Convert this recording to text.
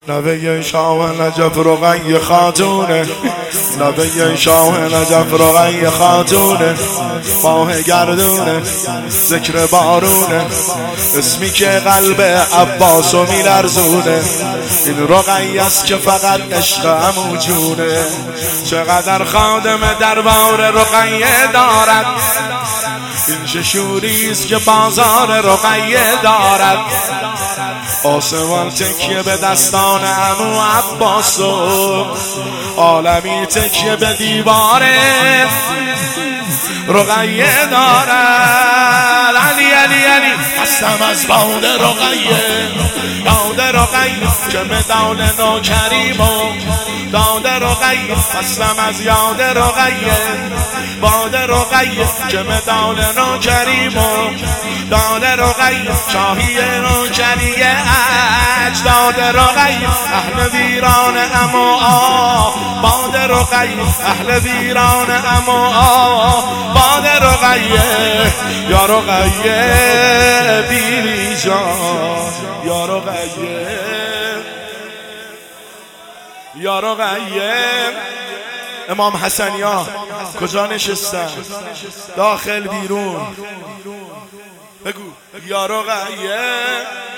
نوه شاه نجف رقیه خاتونه، نوه شاه نجف رقیه خاتونه، ماه گردونه ذکر بارونه، اسمی که قلب عباسو میلرزونه. این رقیه است که فقط عشق عمو جونه. چقدر خادم دربار رقیه دارد، این چه شوریست که بازار رقیه دارد. آسمان تکیه به دستان عمو عباسو، عالمی تکیه به دیوار رقیه دارد. علی علی علی هستم از باد رقیه، یاد رقیه که مدال نوکریم و داد رقیه. هستم از یاد رقیه، باد رقیه که مدال نوکریم و داد رقیه. شاهی نوکریه اجداد رقیه، اهل ویران اما باد رقیه، اهل ویران اما باد رقیه. یا رقیه بیری جان، یا رقیه، یا رقیه. امام حسنیا کجا نشستن؟ داخل بیرون بگو یا رقیه.